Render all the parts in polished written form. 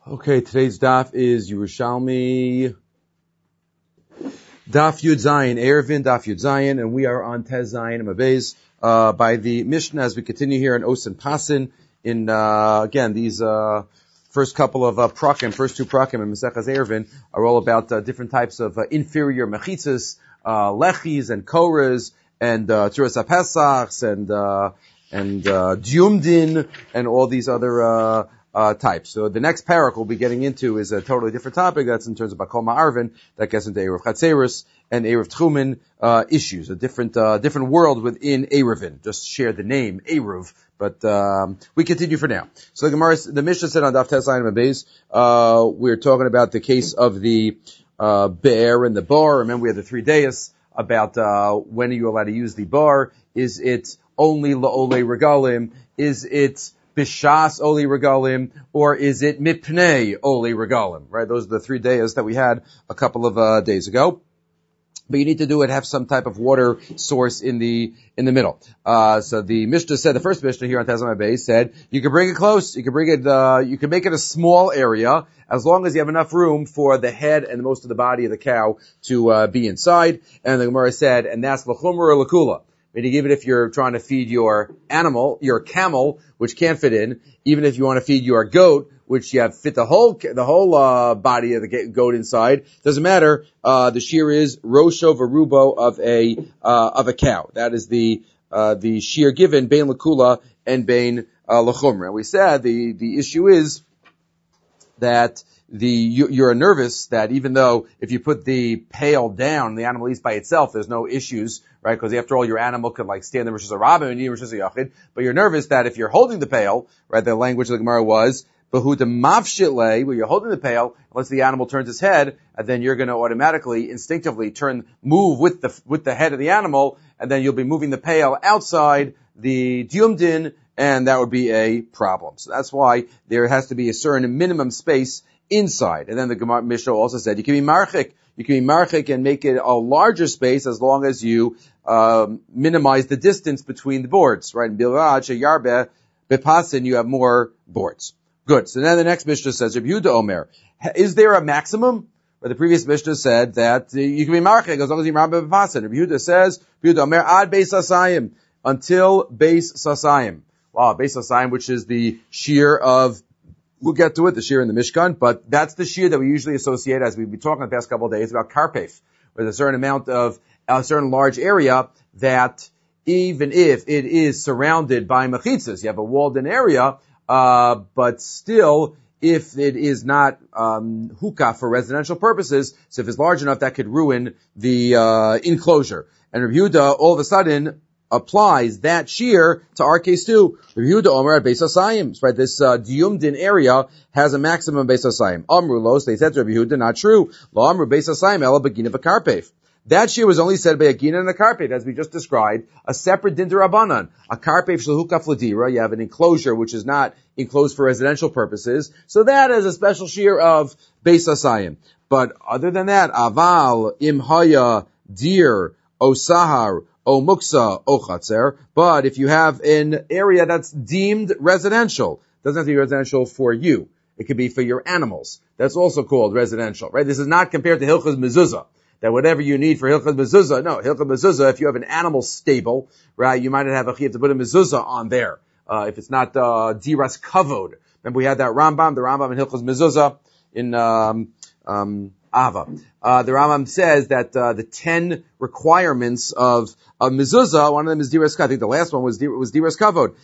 Okay, today's daf is Yerushalmi Daf Yud Zayin, Erevin Daf Yud Zayin, and we are on Tez Zayin Mabez by the Mishnah as we continue here in Osin Pasin. In again, these first couple of first two prakim in Mesechas Erevin are all about different types of inferior mechitzas, lechis and koras, and Tzuras HaPesachs and Diumdin and all these other types. So the next parak we'll be getting into is a totally different topic. That's in terms of Bakol Ma'arvin, that gets into Erev Chatzeris and Erev Tchumen issues, a different world within Erevin. Just share the name Erev, but we continue for now. So the Mishnah said on Daf Tes Zayin Mabez, we're talking about the case of the be'er and the bar. Remember, we had the 3 days about when are you allowed to use the bar? Is it only la'olei regalim? Is it Bishas Oli Regalim, or is it Mipnei Oli Regalim? Right? Those are the 3 days that we had a couple of days ago. But you need to have some type of water source in the middle. So the Mishnah said, the first Mishnah here on Tezamah Bay said, you can bring it close, you can make it a small area, as long as you have enough room for the head and most of the body of the cow to be inside. And the Gemara said, and that's l'chumra or l'kula. Meaning, even if you're trying to feed your animal, your camel, which can't fit in, even if you want to feed your goat, which you have fit the whole body of the goat inside, doesn't matter. The shear is rosho varubo of a cow. That is the shear given bein lakula and bein lachumra. We said the issue is that you're nervous that even though if you put the pail down, the animal eats by itself, there's no issues, right? Because after all, your animal could stand in Rosh Hashanah and eat Rosh Hashanah. But you're nervous that if you're holding the pail, right, the language of the Gemara was, Behuda mavshitle, where you're holding the pail, unless the animal turns its head, and then you're going to automatically, instinctively move with the head of the animal, and then you'll be moving the pail outside the diumdin, and that would be a problem. So that's why there has to be a certain minimum space inside. And then the Gemara Mishnah also said you can be marchik. You can be marchik and make it a larger space as long as you minimize the distance between the boards, right? In Bilrad, Sheyarbe, Bepasin, you have more boards. Good. So then the next Mishnah says, Rabbi Yehuda Omer, is there a maximum? Or the previous Mishnah said that you can be marchik as long as you Marbe Bepasin. Rabbi Yehuda says, Rabbi Yehuda Omer, ad Beis Sasayim, until Beis Sasayim. Wow, Beis Sasayim, which is the shear of, we'll get to it, the shear in the Mishkan, but that's the shear that we usually associate, as we've been talking the past couple of days, about karpef, where there's a certain large area that even if it is surrounded by mechitzas, you have a walled-in area, but still, if it is not hookah for residential purposes, so if it's large enough, that could ruin the enclosure. And Rabbi Yehuda, all of a sudden, applies that shear to our case too. Rabbi Yehuda Omer at Beis Hasayim, right? This diumdin area has a maximum Beis Hasayim. Amru los, they said to Rabbi Yehuda, not true. Lo Amru Beis Hasayim ela begina b'karpef. That shear was only said by a gina and a karpef, as we just described, a separate din d'Rabbanan. A karpef shel hukaf l'dira, you have an enclosure which is not enclosed for residential purposes, so that is a special shear of Beis Hasayim. But other than that, aval, imhaya, dir, osahar, o muksa, o chatzer, but if you have an area that's deemed residential, doesn't have to be residential for you. It could be for your animals. That's also called residential, right? This is not compared to Hilchas Mezuzah, that whatever you need for Hilchas Mezuzah, no, Hilchas Mezuzah, if you have an animal stable, right, you might have to put a Mezuzah on there, if it's not, Diras Kavod. Remember we had that the Rambam in Hilchas Mezuzah, in, Ava. The Rambam says that the 10 requirements of mezuzah, one of them is diras kavod. I think the last one was diras kavod.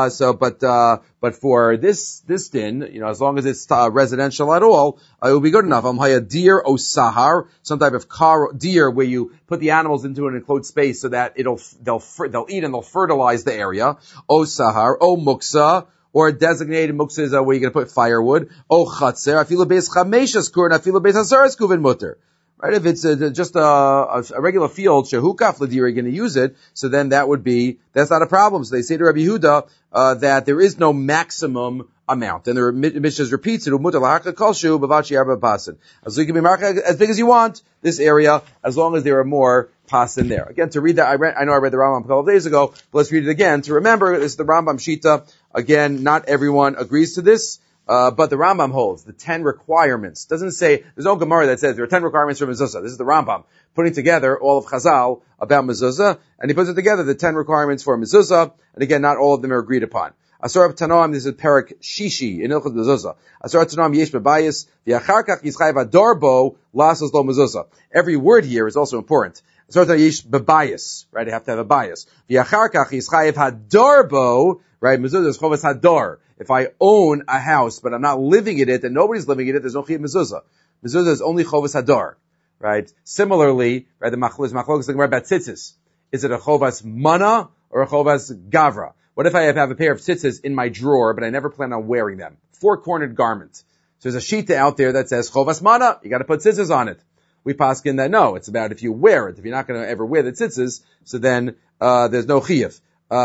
But for this din, as long as it's residential at all, it will be good enough. Haya dir o sahar, some type of deer where you put the animals into an enclosed space so that they'll eat and they'll fertilize the area. O sahar, o muksa, or a designated muksa is where you're going to put firewood. Oh, chatzer, afilu beis chameshas kur, and afilu beis hasaras kuvin mutter. Right? If it's just a regular field, shehukaf l'dir, you're going to use it, so then that's not a problem. So they say to Rabbi Yehuda, that there is no maximum amount. And the Mishnah repeats it, mutter lahaka kolshu, b'vachi arba pasin. So you can be marked as big as you want, this area, as long as there are more pasin there. Again, to read that, I know I read the Rambam a couple of days ago, but let's read it again. To remember, this is the Rambam Shita. Again, not everyone agrees to this. But the Rambam holds the 10 requirements. Doesn't say, there's no Gemara that says there are 10 requirements for mezuzah. This is the Rambam putting together all of Chazal about mezuzah, and he puts it together, the 10 requirements for mezuzah, and again, not all of them are agreed upon. Asar Tanoam, this is Perak Shishi in Ilchot Mezuzah. Asar Tanoam yesh bebayis, v'achar kach yischayv adarbo lasas lo mezuzah. Every word here is also important. Asar Tanoam yesh bebayis, right? You have to have a bias. V'achar kach yischayv hadarbo, right? Mezuzah is chovas hadar. If I own a house, but I'm not living in it, and nobody's living in it, there's no chiyuv mezuzah. Mezuzah is only chovas hadar, right? Similarly, right, the machlokes is talking about tzitzis. Is it a chovas mana or a chovas gavra? What if I have a pair of tzitzis in my drawer, but I never plan on wearing them? Four-cornered garment. So there's a shita out there that says chovas mana, you gotta put tzitzis on it. We paskin that no, it's about if you wear it. If you're not gonna ever wear the tzitzis, so then, there's no chiyuv.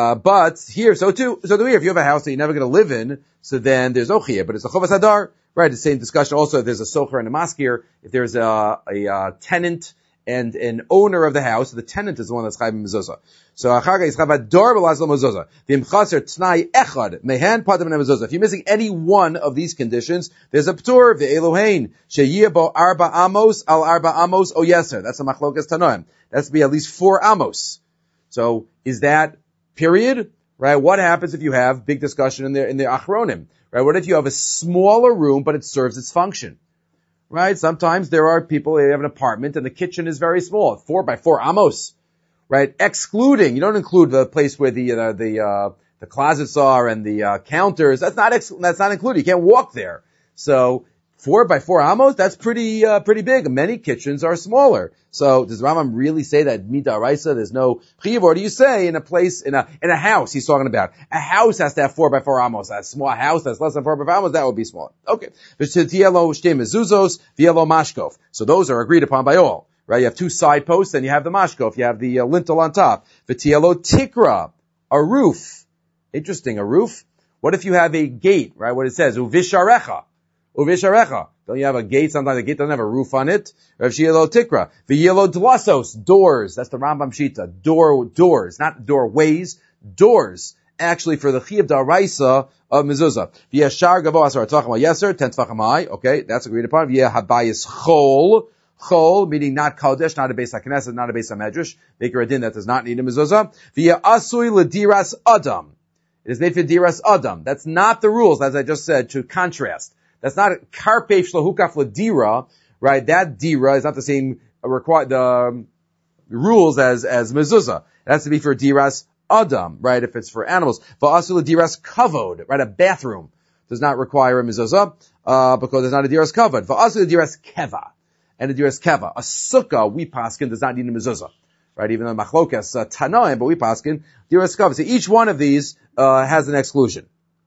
But here, so do here. If you have a house that you're never going to live in, so then there's no chiyuv, but it's a chovas hadar, right? The same discussion also, if there's a socher and a maskir, if there's a tenant and an owner of the house, the tenant is the one that's chayv mezuzah. So, achaga is chayv hadar b'laslo mezuzah. V'im chaser t'nai echad, mehan padam mezuzah. If you're missing any one of these conditions, there's a p'tur, v'elohein, sheyiyah bo arba amos al arba amos o yeser. That's a machlokas tanoim. That has to be at least 4 amos. So, is that period, right? What happens if you have big discussion in the Achronim, right? What if you have a smaller room, but it serves its function, right? Sometimes there are people, they have an apartment and the kitchen is very small, 4 by 4 amos, right? Excluding, you don't include the place where the closets are and the counters. That's not included. You can't walk there. So 4 by 4 amos, that's pretty big. Many kitchens are smaller. So does Rambam really say that midaraisa, there's no chiyuv, or do you say in a place, in a house he's talking about? A house has to have 4 by 4 amos. A small house that's less than 4 by 4 amos, that would be small. Okay. V'tielo shtei mezuzos, v'yelo mashkof. So those are agreed upon by all, right? You have 2 side posts, and you have the mashkof, you have the lintel on top. V'tielo tikra, a roof. Interesting, a roof. What if you have a gate, right? What it says, uvisharecha. Uvisharecha. Don't you have a gate? Sometimes the gate doesn't have a roof on it. Rav Shielo Tikra. V'yelo dlasos. Doors. That's the Rambam Shita. Doors. Not doorways. Doors. Actually, for the Chiyuv Daraisa of Mezuzah. V'yashar gavo asar tzvacham yeser. 10 tzvacham high. Okay, that's agreed upon. V'yeh habayis chol. Chol, meaning not Kodesh, not a Beis HaKnesset, not a Beis HaMedrash. Maker Adin that does not need a Mezuzah. V'yeh asui l'diras adam. It is made for diras adam. That's not the rules, as I just said, to contrast. That's not karpe shlahukaf ladira, right? That dira is not the same the rules as mezuzah. It has to be for diras adam, right? If it's for animals, va'asul diras kavod, right? A bathroom does not require a mezuzah because it's not a diras kavod. Va'asul diras keva, and a diras keva, a sukkah we paskin does not need a mezuzah, right? Even though machlokas tanoim, but we paskin diras kavod. So each one of these has an exclusion.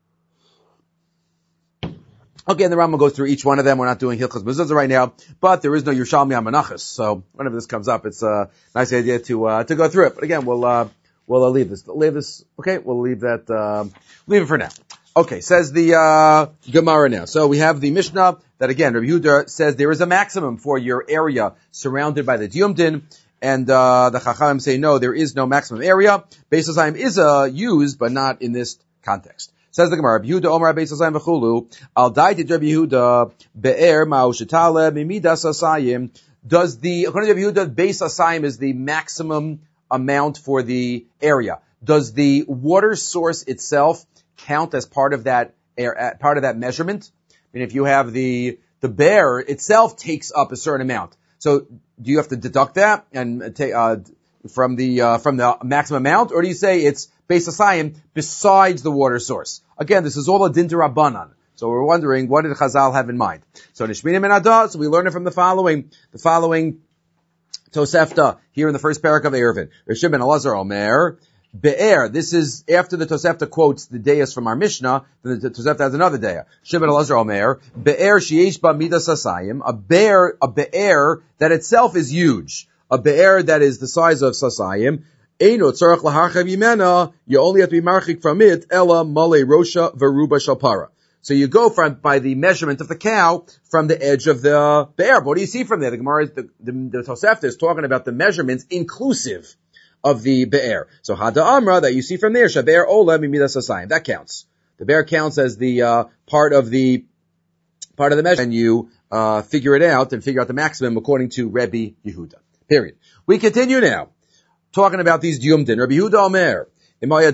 Okay, and the Rambam goes through each one of them. We're not doing Hilchos Mezuzah right now, but there is no Yerushalmi HaMenachos. So whenever this comes up, it's a nice idea to go through it. But again, we'll leave this. Okay, we'll leave that, leave it for now. Okay, says the, Gemara now. So we have the Mishnah that again, Rabbi Yehuda says there is a maximum for your area surrounded by the Diyum Din. And, the Chachamim say no, there is no maximum area. Beis Hasayim is, used, but not in this context. Says the Gemara, Yehuda Omer Beis Hasayim v'chulu, al daiti Rabbi Yehuda be'er ma'u shetale mimidas hasayim. According to Rabbi Yehuda, Beis Hasayim is the maximum amount for the area. Does the water source itself count as part of that measurement? I mean, if you have the bear itself takes up a certain amount. So do you have to deduct that and take, from the maximum amount, or do you say it's Beis Hasayim besides the water source? Again, this is all a din d'Rabbanan. So we're wondering, what did Chazal have in mind? So Nishminim and Adah, so we learn it from the following Tosefta, here in the first parak of Eruvin. Rishon ben Elazar Omer, Be'er, this is after the Tosefta quotes the Deis from our Mishnah, then the Tosefta has another Deis. Rishon ben Elazar Omer, Be'er sheyesh ba midas hasayim, a be'er that itself is huge. A be'er that is the size of sasayim, Eino tzarach laharchav yimena, you only have to be marchik from it, ela male rosha veruba shalpara. So you go by the measurement of the cow from the edge of the be'er. But what do you see from there? The Gemara, the Tosefta is talking about the measurements inclusive of the be'er. So hada amra that you see from there, shabe'er ola mimidas hasayim. That counts. The be'er counts as the part of the part of the measure, and you figure it out and figure out the maximum according to Rebbe Yehuda. Period. We continue now, talking about these Diyumdin. Rebbe Yehuda Omer, Rabbi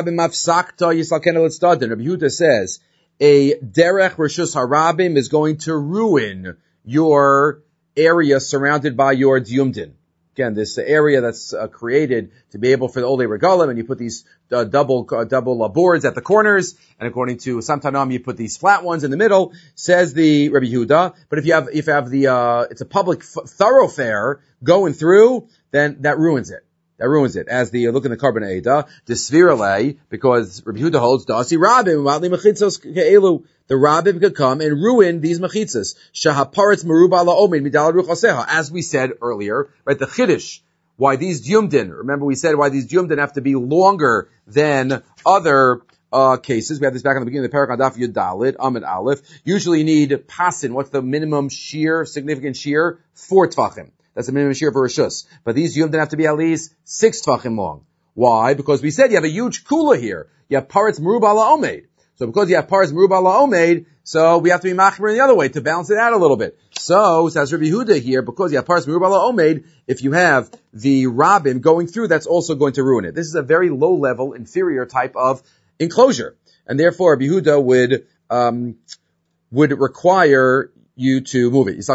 Yehuda says, a derech reshus harabim is going to ruin your area surrounded by your Diyumdin. Again, this area that's created to be able for the Olei Regalim, and you put these double boards at the corners, and according to Samtanam, you put these flat ones in the middle, says the Rebbe Yehuda. But if you have it's a public thoroughfare going through, then that ruins it. That ruins it. As the look in the Carbon Eda, the Svirale, because Rebbe Yehuda holds Dasi Rabim, the Rabbim could come and ruin these mechitzas. Shahaparetz meruba la'omin midal ruchaseha. As we said earlier, right, the Chiddush, why these Diyumdin, remember we said why these Diyumdin have to be longer than other cases. We had this back in the beginning of the Parak Adaf Yud Dalet, Amid Aleph. Usually you need pasin. What's the minimum shear, significant shear? 4 tvachim. That's the minimum shear for Rishus. But these Diyumdin have to be at least 6 tvachim long. Why? Because we said you have a huge kula here. You have paretz meruba la'omed. So because you have paretz meruba la'omed, so we have to be machmer in the other way to balance it out a little bit. So, says Rebbe Yehuda here, because you have paretz meruba la'omed, if you have the Rabbim going through, that's also going to ruin it. This is a very low level, inferior type of enclosure. And therefore, Rebbe Yehuda would require you to move it. Let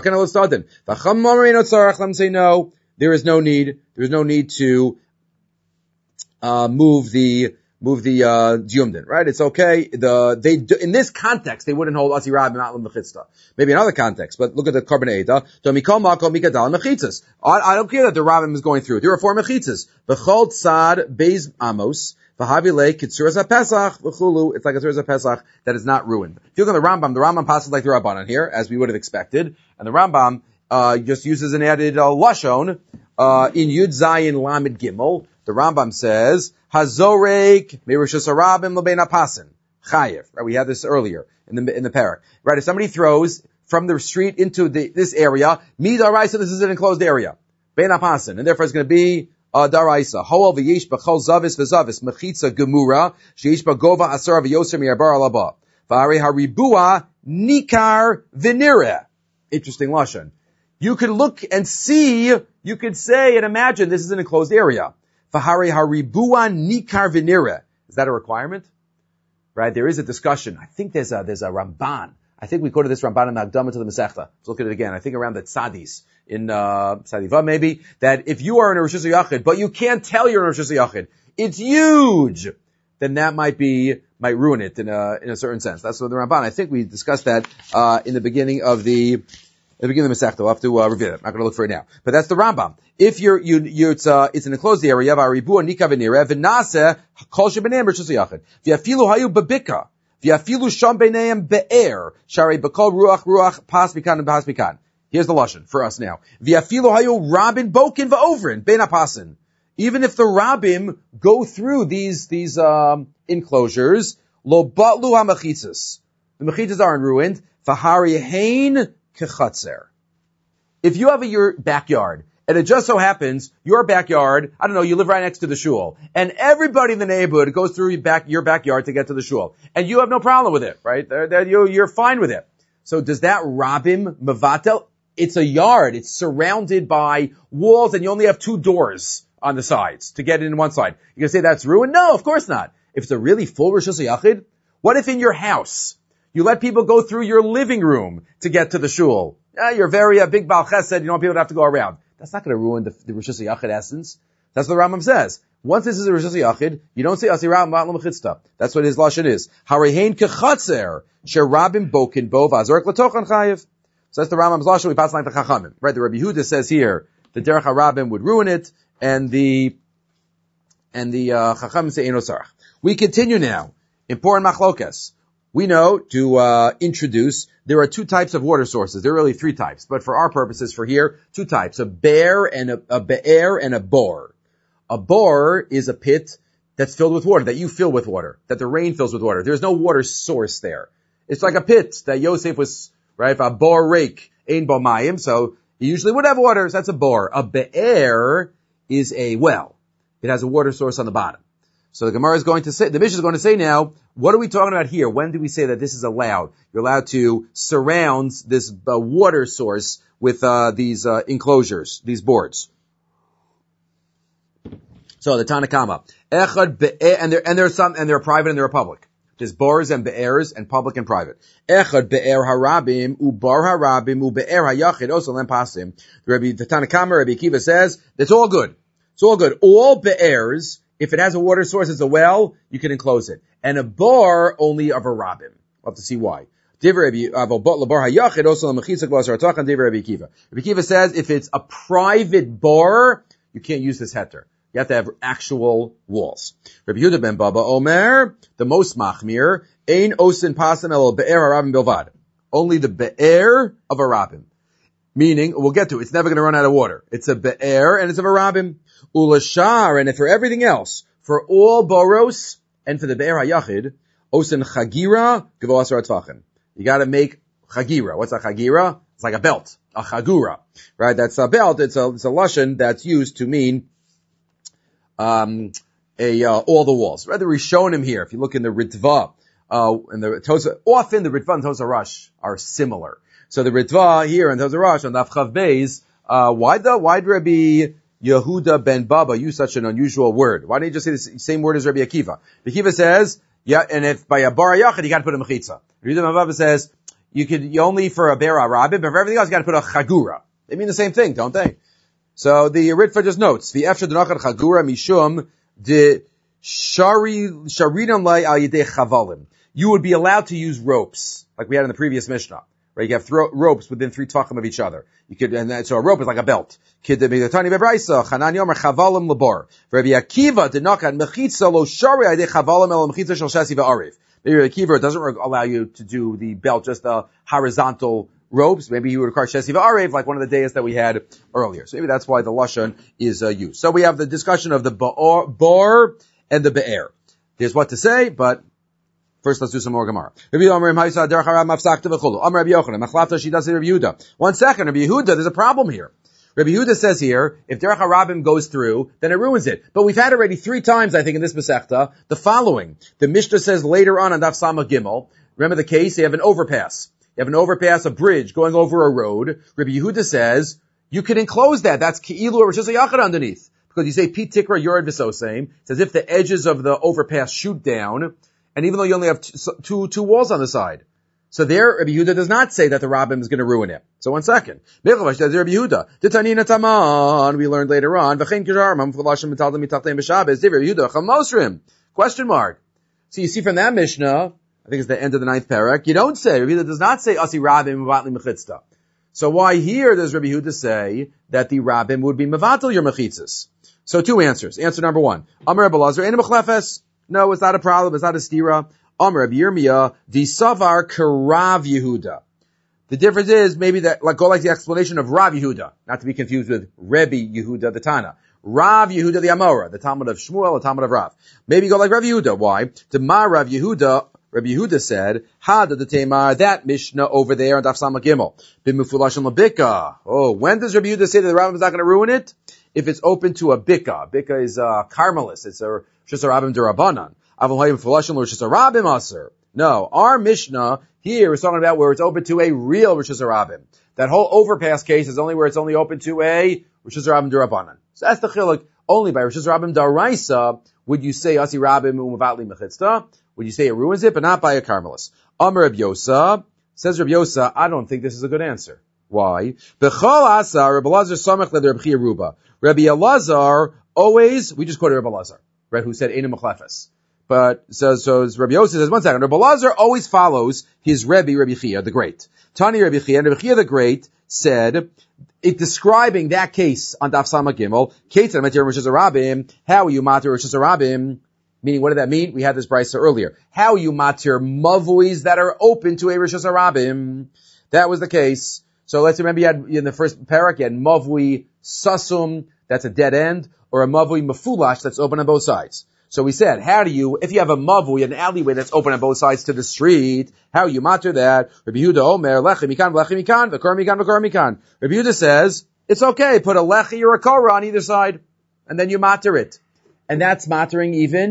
them say no, there is no need to move the Diyumdin, right? It's okay. In this context, they wouldn't hold Asi Rabbim Atlam Mechitzta. Maybe another context, but look at the Carbon Eda. I don't care that the Rabbim is going through. There are 4 mechitzas. B'chol tzad beis amos. It's like a Tzuras HaPesach that is not ruined. If you look at the Rambam passes like the Rabbanan here, as we would have expected, and the Rambam just uses an added lashon in Yud Zayin Lamed Gimel. The Rambam says Hazorek Mirishus Harabim Lebein Apasin Chayev. Right, we had this earlier in the parak. Right, if somebody throws from the street into this area, Midaraisa, this is an enclosed area, Bein Apasin, and therefore it's going to be Daraisa. Hoel v'yesh b'chol zavis v'zavis mechitza gemura sheyesh b'gova asar v'yoser mi'abar alaba v'arei haribua nikar v'nireh. Interesting lashon. You could look and see, you could say and imagine this is an enclosed area. V'harei haribua nikar v'nireh. Is that a requirement? Right? There is a discussion. I think there's a Ramban. I think we quoted this Ramban in the Akdama to the Masechta. Let's look at it again. I think around the Tzadis in Tzadiva maybe, that if you are in a Rosh Hashanah, but you can't tell you're in a Rosh Hashanah, it's huge, then that might ruin it in a certain sense. That's what the Ramban. I think we discussed that in the beginning of the Masechta. We'll have to review it. I'm not going to look for it now, but that's the Rambam. If it's an enclosed area, v'aribu nika v'nireh v'naseh kol shebeneim Rosh Hashanah v'yafilu hayu bebika. V'yafilu sham b'neim be'er, sharei b'kol ruach pas mikan and pas mikan. Here's the lashon for us now. V'yafilu hayu rabin bokin v'ovrin bein apasin. Even if the Rabbim go through these enclosures, lo batlu ha'mechitzas. The mechitzas aren't ruined. V'hari hein kechatzer. If you have your backyard, and it just so happens, your backyard, I don't know, you live right next to the shul, and everybody in the neighborhood goes through your backyard to get to the shul, and you have no problem with it, right? You're fine with it. So does that Rabbim mevatel? It's a yard. It's surrounded by walls, and you only have 2 doors on the sides to get in one side. You can say that's ruined? No, of course not. If it's a really full Rosh Hashanah, what if in your house you let people go through your living room to get to the shul? You're very big Baal Chesed, you don't want people to have to go around. That's not going to ruin the Rosh Hashanah essence. That's what the Rambam says. Once this is a Rosh Hashanah, you don't say Asirah Ma'alam Mechitzta. That's what his lashon is. Harehein kechatzer sherabim bokin bo v'azorek l'tochan chayiv. So that's the Rambam's lashon. We pass like the Chachamim. Right? The Rebbe Yehuda says here the derech harabim would ruin it, and the Chachamim say eno sarach. We continue now. Important machlokas. We know to introduce, there are 2 types of water sources. There are really 3 types, but for our purposes for here, 2 types: a be'er and a be'er and a bor. A bor is a pit that's filled with water, that you fill with water, that the rain fills with water. There's no water source there. It's like a pit that Yosef was, right? A bor rake, ein bo mayim. So you usually would have water. So that's a bor. A be'er is a well. It has a water source on the bottom. So the Gemara is going to say, the Mishnah is going to say now, what are we talking about here? When do we say that this is allowed? You're allowed to surround this water source with these enclosures, these boards. So the Tanakama, echad and they're private and they're public. There's bars and be'ers and public and private. Echad be'er harabim ubar harabim ube'er hayachid also lem pasim. The Tanakama, Rabbi Akiva says it's all good. It's all good. All be'ers, if it has a water source, it's a well, you can enclose it. And a bar only of a rabim. We'll have to see why. Rabbi Akiva says if it's a private bar, you can't use this heter. You have to have actual walls. Rabbi Yehuda ben Baba Omer, the most machmir, ein osin pasim el be'er harabim bilvad. Only the be'er of a rabim. Meaning, we'll get to it, it's never going to run out of water. It's a be'er and it's of a rabim. Ulashar, and for everything else, for all boros, and for the be'er hayachid, osin chagira, givo asar tvachim. You gotta make chagira. What's a chagira? It's like a belt. A chagura. Right? That's a belt. It's a lashon that's used to mean all the walls. Rather, we've shown him here. If you look in the Ritva, and the Tosa, often the Ritva and Tosa Rosh are similar. So the Ritva here and Tosa Rosh on Daf Chav Beis, why'd Rabbi Yehuda ben Baba use such an unusual word? Why didn't he just say the same word as Rabbi Akiva? Rabbi Akiva says, yeah, and if by a bar yachid, you gotta put a mechitza. Rabbi Yehuda ben Baba says, you only for a ber arabim, but for everything else, you gotta put a chagura. They mean the same thing, don't they? So the Ritva just notes, the efshar denachad chagura mishum de sharinam lai al yedei chavalim. You would be allowed to use ropes, like we had in the previous Mishnah. Right? You have ropes within 3 tvachim of each other. You could, so a rope is like a belt. Rabbi Akiva denachad mechitza lo shari al yedei chavalim el mechitza shel shesi va'ariv. Maybe Rabbi Akiva doesn't allow you to do the belt, just the horizontal ropes. Maybe he would require Shesi V'Arev, like one of the days that we had earlier. So maybe that's why the Lashon is used. So we have the discussion of the bar and the Be'er. Here's what to say, but first let's do some more Gemara. One second, Rabbi Yehuda, there's a problem here. Rabbi Yehuda says here, if Derech HaRabim goes through, then it ruins it. But we've had already 3 times, I think, in this Masechta, the following. The Mishnah says later on Daf Samach Gimel, remember the case? You have an overpass. You have an overpass, a bridge going over a road. Rabbi Yehuda says, you can enclose that. That's Ki'ilu or Rosh Hashanah underneath. Because you say, Pi Tikra Yored V'Soseim. It's as if the edges of the overpass shoot down. And even though you only have two walls on the side. So there, Rabbi Yehuda does not say that the Rabbim is going to ruin it. So one second. We learned later on. Question mark. So you see from that Mishnah, I think it's the end of the 9th parak, you don't say, Rabbi Yehuda does not say, Asi Rabbim Mevatli Mechitzta. So why here does Rabbi Yehuda say that the Rabbim would be Mevatel your Mechitzas? So 2 answers. Answer number 1. Amar Rabbi Lazar, Ein Mechlefes. No, it's not a problem, it's not a stira. Amar Rabbi Yirmiyah, Di Savar Karav Yehuda. The difference is maybe that, go like the explanation of Rav Yehuda, not to be confused with Rebbe Yehuda the Tana. Rav Yehuda the Amora, the Talmud of Shmuel, the Talmud of Rav. Maybe go like Rav Yehuda. Why? Demar Rav Yehuda, Rabbi Yehuda said, Hada the Tamar, that Mishnah over there on Daf Samach Gimel. B'mufulash and labika. Oh, when does Rabbi Yehuda say that the Rabbim is not going to ruin it? If it's open to a bika. Bika is a Carmelis. It's a Shus Rabbim Durabanan. Avon Fulash and Shus Rabbim Aser. No, our Mishnah here is talking about where it's open to a real Rosh Hashanah. That whole overpass case is only where it's only open to a Rosh Hashanah Durabanan. So that's the chiluk. Only by Rosh Hashanah Daraisa would you say Asi Rabbim Umavatli Mechitzta. Would you say it ruins it, but not by a Carmelis? Amar Rabbi Yosa, says Rabbi Yosa, I don't think this is a good answer. Why? B'chol asa Rabbi Elazar samach le Rabbi Chia Ruba. Rabbi Elazar always, we just quoted Rabbi Elazar, right, who said Eina Mechlefes. But, so Rabbi Yosa says, one second, Rabbi Elazar always follows his Rebbe, Rabbi Chia, the Great. Tani Rabbi Chia, and Rabbi Chia the Great said, describing that case on Daf Samach Gimel, Ketzad Matir Rosh Hashanah, how you matir Rosh Hashanah, meaning what did that mean? We had this brisa earlier. How you matir mavuis that are open to a Rosh Hashanah. That was the case. So let's remember you had, in the first parak, you had mavui sasum, that's a dead end, or a mavui mafulash, that's open on both sides. So we said, how do you, if you have a mavui, an alleyway that's open on both sides to the street, how you matir that? Rabbi Yehuda Omer, lechem mikan, v'kor mikan. Rabbi Yehuda says, it's okay, put a lechi or a korah on either side, and then you matir it. And that's matering even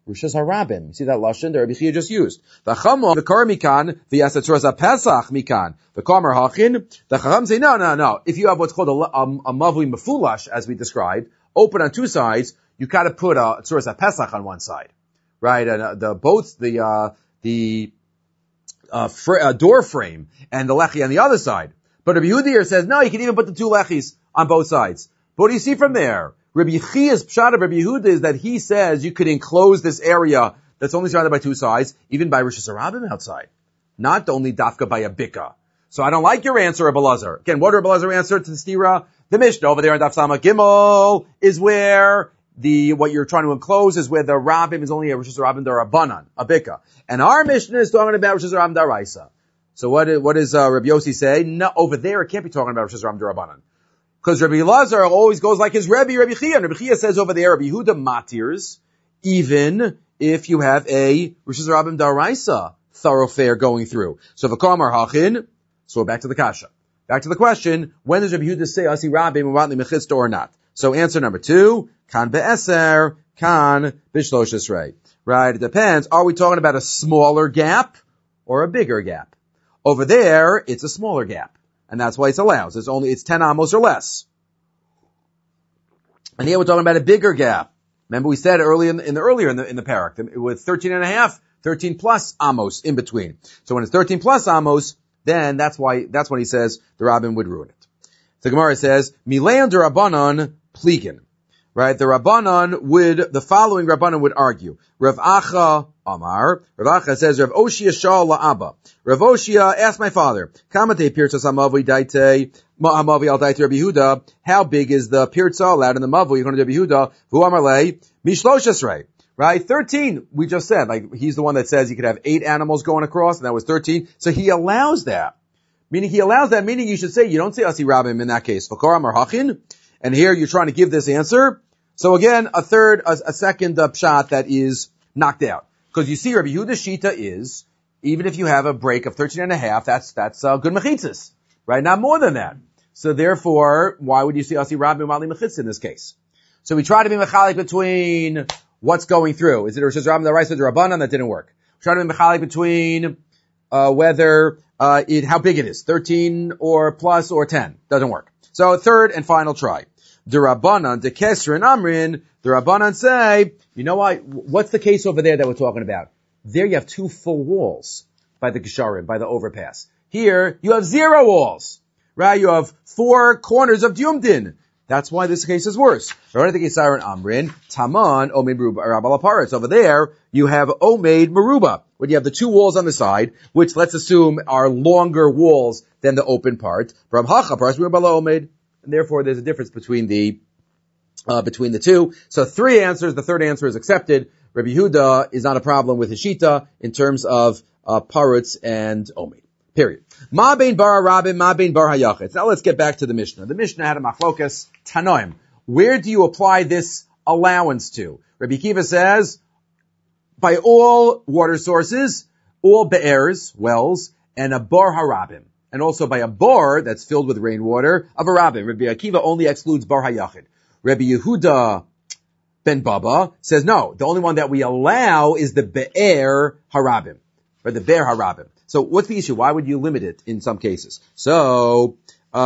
Rishus harabim. You see that lashon that Rabbi Chia just used. V'chamo v'kar mikan v'yasatzuras pesach mikan v'kamer hachin. The Chacham say no. If you have what's called a mavli mefulash, as we described, open on two sides, you gotta put a tzuras pesach on one side, right? And the door frame and the lechi on the other side. But Rabbi Yehuda here says no, you can even put the two lechis on both sides. But what do you see from there? Rabbi Chia's pshat of Rabbi Yehuda is that he says you could enclose this area that's only surrounded by two sides, even by Rishus Harabim outside. Not only dafka by a bika. So I don't like your answer, Rabbi Lazar. Again, what did Rabbi Lazar answer to the stira? The Mishnah over there in Daf Sama Gimel is where what you're trying to enclose is where the Rabim is only a Rishus Harabim Darabanan, a bika. And our Mishnah is talking about Rishus Harabim Daraisa. So what does Rabbi Yossi say? No, over there it can't be talking about Rishus Harabim Darabanan. Because Rabbi Lazar always goes like his Rabbi Chia. And Rabbi Chia says over there, Rabbi Yehuda matirs, even if you have a Rishus Harabim Daraisa thoroughfare going through. So v'kamar hachin, so we're back to the kasha. Back to the question, when does Rabbi Yehuda say Asi Rabim Uvatli Mechitzta or not? So answer number 2, kan be'eser, kan b'shlosh esrei. Right, it depends. Are we talking about a smaller gap or a bigger gap? Over there, it's a smaller gap. And that's why it's allowed. It's 10 amos or less. And here we're talking about a bigger gap. Remember we said earlier in the parak, with 13 plus amos in between. So when it's 13 plus amos, then that's when he says the Rabbin would ruin it. The Gemara says, Mileon de Rabbanon pligin. Right? The following Rabbanon would argue. Rav Acha Amar. Rav Acha says, Rav Oshia Shal La'aba. Rav Oshia asked my father, Kamate Pirtzas Hamavi Daite, Hamavi Al Daite Rabbi Yehuda. How big is the Pirtzah allowed in the Mavi? You're going to Rabbi Yehuda. Hu Amar Lei, Mishlosh Esrei. Right? 13, we just said, like, he's the one that says you could have 8 animals going across, and that was 13. So he allows that. Meaning you should say, you don't say Asi Rabim in that case. V'kor Amar Hachin. And here you're trying to give this answer. So again, a second pshat that is knocked out. Because you see, Rabbi Yehuda's shita is, even if you have a break of 13 and a half, that's good mechitzas. Right? Not more than that. So therefore, why would you see Asi Rabbi Mali Mechitzah in this case? So we try to be mechalik between what's going through. Is it Rosh Hashanah the Rice or the Rabbanan? That didn't work. We try to be mechalik between, whether, how big it is. 13 or plus or 10. Doesn't work. So third and final try. The Rabbanan, the Kesser and Amrin, the Rabbanan say, you know what? What's the case over there that we're talking about? There you have 2 full walls by the Gesharim, by the overpass. Here, you have 0 walls. Right? You have 4 corners of Dyumdin. That's why this case is worse. Over there, you have Omeid Meruba, where you have the 2 walls on the side, which let's assume are longer walls than the open part. And therefore, there's a difference between the 2. So 3 answers. The third answer is accepted. Rabbi Yehuda is not a problem with his shita in terms of parutz and omeid. Period. Ma bein bar rabim, ma bein bar hayachitz. Now let's get back to the Mishnah. The Mishnah had a machlokas tanoim. Where do you apply this allowance to? Rabbi Kiva says, by all water sources, all be'ers, wells, and a bar harabim. And also by a bar that's filled with rainwater of a rabbin. Rabbi Akiva only excludes bar hayachid. Rabbi Yehuda ben Baba says no. The only one that we allow is the be'er harabim, or the be'er harabim. So what's the issue? Why would you limit it in some cases? So,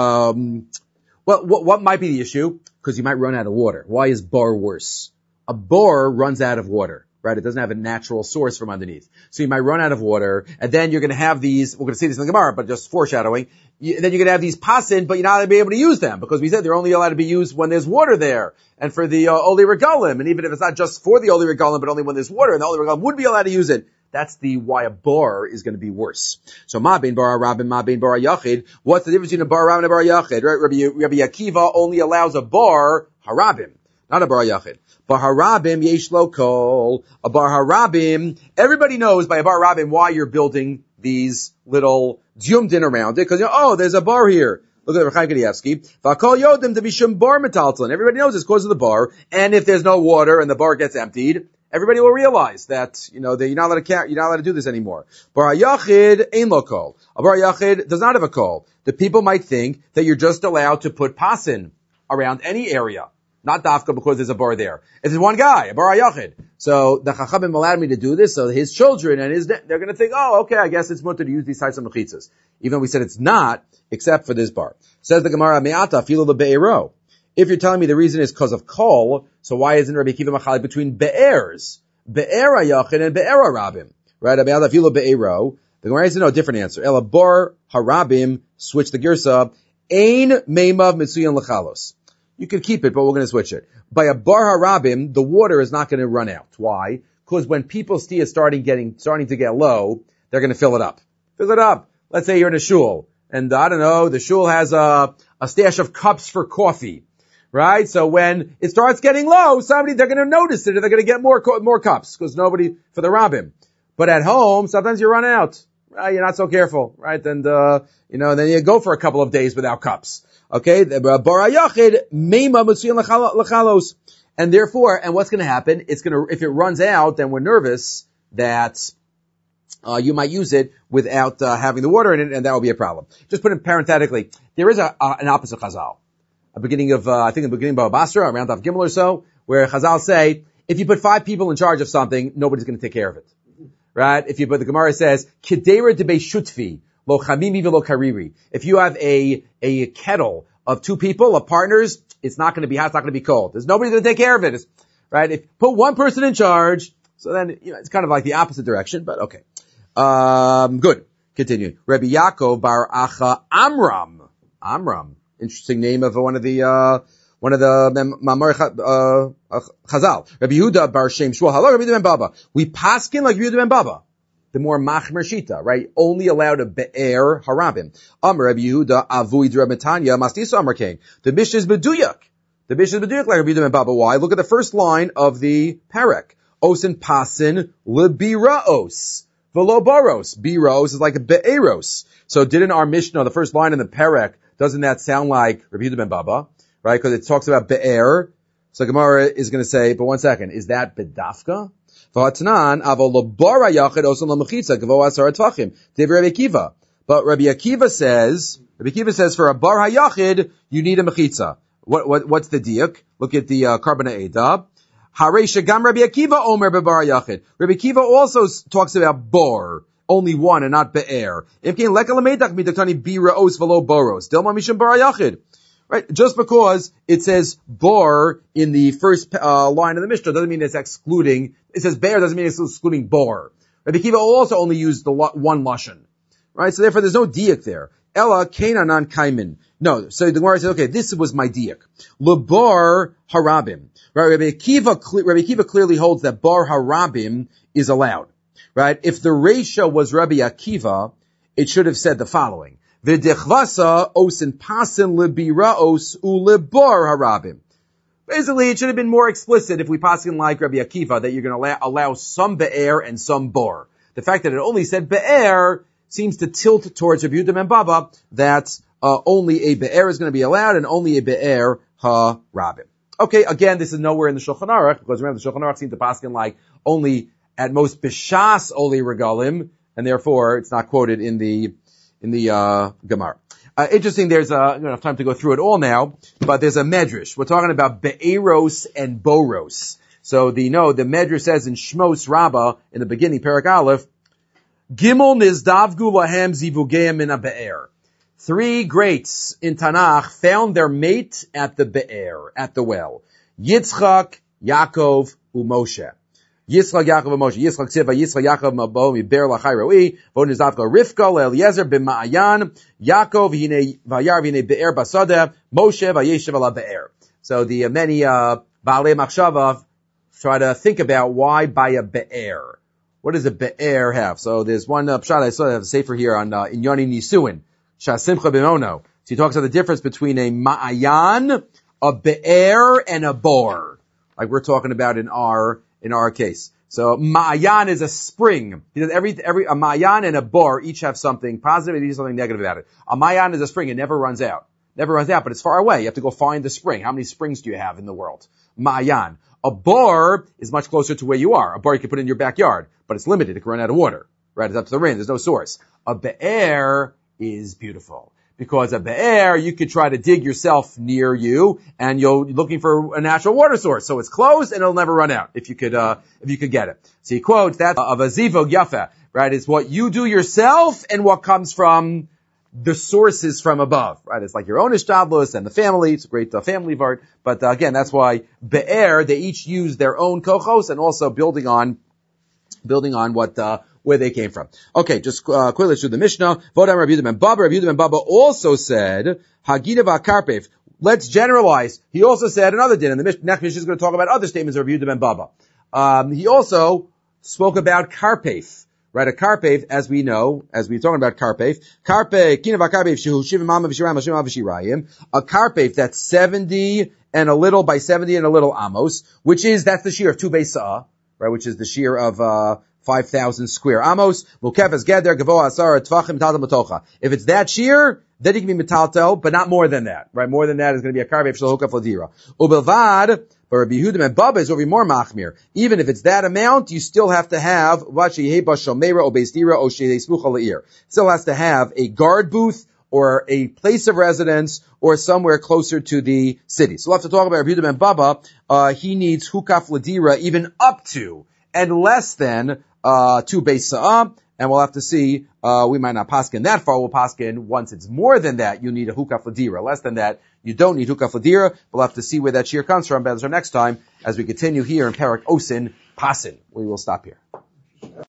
what might be the issue? Because you might run out of water. Why is bar worse? A bar runs out of water. Right? It doesn't have a natural source from underneath. So you might run out of water, and then you're going to have these, we're going to see this in the Gemara, but just foreshadowing, then you're going to have these pasin, but you're not going to be able to use them, because we said they're only allowed to be used when there's water there, and for the Oli Regalim, and even if it's not just for the Oli Regalim, but only when there's water, and the Oli Regalim would be allowed to use it. That's why a bar is going to be worse. So ma bein bar rabin, ma bein bar yachid. What's the difference between a bar rabin and a bar yachid? Right? Rabbi Akiva only allows a bar harabim, not a bar yachid. Bar harabim yesh lo kol. A bar harabim, everybody knows by a bar harabim why you're building these little dyumdin around it, because there's a bar here. Look at Rechaim Kanievsky. V'akol yodim to be shum bar metaltalin. Everybody knows it's because of the bar, and if there's no water and the bar gets emptied, everybody will realize that, that you're not allowed to do this anymore. Bar yachid ein lo kol. A bar yachid does not have a kol. The people might think that you're just allowed to put pasin around any area. not dafka because there's a bar there. If there's one guy, a bar hayachid. So the chachamim allowed me to do this, so his children and they're going to think, oh, okay, I guess it's mutter to use these types of mechitzas. Even though we said it's not, except for this bar. Says the Gemara, me'ata filo the be'ero. If you're telling me the reason is because of kol, so why isn't Rabbi Akiva machalik between be'ers? Be'er hayachid and be'er harabim. Right? Me'ata filo be'ero. The Gemara says no, different answer. Ela bar harabim, switch the girsa. Ein meimav mitzuyan lechalos. You could keep it, but we're going to switch it. By a bar harabim, the water is not going to run out. Why? Because when people's tea is starting to get low, they're going to fill it up. Fill it up. Let's say you're in a shul, and I don't know, the shul has a stash of cups for coffee, right? So when it starts getting low, they're going to notice it, and they're going to get more cups, because nobody, for the rabim. But at home, sometimes you run out. Right? You're not so careful, right? And, then you go for a couple of days without cups. Okay? And therefore, and what's going to happen? If it runs out, then we're nervous that you might use it without having the water in it, and that will be a problem. Just put it parenthetically, there is an opposite Chazal. The beginning of Baba Basra, around Daf Gimel or so, where Chazal say, if you put 5 people in charge of something, nobody's going to take care of it. Right? The Gemara says, Kedera de Shutfi, lo chamimi velo kariri. If you have a kettle of 2 people, of partners, it's not going to be hot, it's not going to be cold. There's nobody going to take care of it. Right? If put one person in charge, so then, it's kind of like the opposite direction, but okay. Good. Continue. Rabbi Yaakov bar Acha Amram. Interesting name of one of the Mamar Chazal. Rabbi Yehuda bar Shem Shmuel. Hello, Rabbi Yehuda ben Baba. We paskin like Rabbi Yehuda ben Baba. The more machmer shita, right? Only allowed a be'er harabim. Amar Rabbi Yehuda avui dramatanya mastisa amar kain. The Mishnah is beduyak. The Mishnah is beduyak like Rabbi Yehuda ben Baba. Why? Look at the first line of the parak. Osin pasin lebiraos. Velo baros. Biros is like a be'eros. So didn't our Mishnah, the first line in the parak, doesn't that sound like Rabbi Yehuda ben Baba? Right? Because it talks about be'er. So Gemara is going to say, but one second, is that bedafka? V'hatnan avol lebara yachid osan lamechitza gavo asar tvachim. David Rabbi Akiva. But Rabbi Akiva says for a bar hayachid, you need a mechitza. What's the diuk? Look at the Karbonah Edab. Harei shegam Rabbi Akiva omer bebar hayachid. Rabbi Akiva also talks about bar, only one and not be'er. Imkein leka lamedach midaktani biraos v'lo boros. Dilma mishum bar hayachid. Right? Just because it says bar in the first line of the Mishnah doesn't mean it's excluding. It says bear doesn't mean it's excluding bar. Rabbi Akiva also only used the one lashon. Right? So therefore there's no diak there. Ella kenanan kaimin. No. So the Gemara says, okay, this was my diak. Lebar harabim. Right? Rabbi Akiva clearly holds that bar harabim is allowed. Right? If the ratio was Rabbi Akiva, it should have said the following. V'dechvasa osin pasin lebiraos ulebar harabim. Basically, it should have been more explicit if we pasin like Rabbi Akiva that you're going to allow some be'er and some bar. The fact that it only said be'er seems to tilt towards Rabbi Yehuda ben Baba that only a be'er is going to be allowed and only a be'er harabim. Okay, again, this is nowhere in the Shulchan Aruch because remember the Shulchan Aruch seemed to pasin like only at most b'shas oli regalim, and therefore it's not quoted in the Gemara. Interesting, there's don't have time to go through it all now, but there's a medrash. We're talking about be'eros and boros. So the medrash says in Shmos Rabbah, in the beginning, Perek Aleph, Gimel nizdavgu lahem zivugeim min be'er. 3 greats in Tanakh found their mate at the be'er, at the well. Yitzchak, Yaakov, Moshe. Yitzchak, Yaakov, and Moshe. Yitzchak, Tziva, Yitzchak, Yaakov, Mabo, Miber, Lachai, Roi, Von Nizavka, Rivka, Eliezer, B'ma'ayan, Yaakov, Vayar, Vine, Be'er, Basada, Moshe, Vayeshev, ala Be'er. So the many, Baalei Machshava try to think about why by a Be'er. What does a Be'er have? So there's one, pshat I saw I have a sefer here on, Inyoni Nisuin, Shasimcha B'mono. So he talks about the difference between a Ma'ayan, a Be'er, and a Bor. Like we're talking about in our case. So Ma'ayan is a spring. Because a Ma'ayan and a Bor each have something positive and each something negative about it. A Ma'ayan is a spring. It never runs out. But it's far away. You have to go find the spring. How many springs do you have in the world? Ma'ayan. A Bor is much closer to where you are. A Bor you can put in your backyard, but it's limited. It can run out of water. Right? It's up to the rain. There's no source. A Be'er is beautiful. Because a be'er, you could try to dig yourself near you, and you're looking for a natural water source. So it's closed, and it'll never run out, if you could get it. So he quotes that of a zivog yafa, right? It's what you do yourself and what comes from the sources from above, right? It's like your own ishtadlus and the family. It's a great family vart. But again, that's why be'er, they each use their own kochos and also building on what, where they came from. Okay, just quickly through the Mishnah. Vodam Rabbi Yehuda ben Baba. Rabbi Yehuda ben Baba also said, Hagina v'karpef. Let's generalize. He also said another din, and the next Mishnah is going to talk about other statements of Rabbi Yehuda ben Baba. He also spoke about karpef. Right, a karpef, as we know, as we're talking about karpef, kina v'karpef shehu shivim amma v'shirayim hashim amma v'shirayim, a karpef that's 70 and a little by 70 and a little amos, that's the shear of 2 beis sa'ah, right, which is the shear of 5,000 square amos. Mukefes geder gavoa asara tvachim metaltel matocha. If it's that shear, then you can be metaltel, but not more than that, right? More than that is going to be a karpef shel hukaf ladira. Ubelvad. But Rabbi Yehuda ben Baba is over more machmir. Even if it's that amount, you still have to have still has to have a guard booth or a place of residence or somewhere closer to the city. So we'll have to talk about Rabbi Yehuda ben Baba. He needs hukaf ladira even up to and less than 2 beis sa'ah. And we'll have to see, we might not paskin that far, we'll paskin once it's more than that, you need a hukaf ladira. Less than that, you don't need hukaf ladira. We'll have to see where that shear comes from. But next time, as we continue here in Parak Osin, Pasin, we will stop here.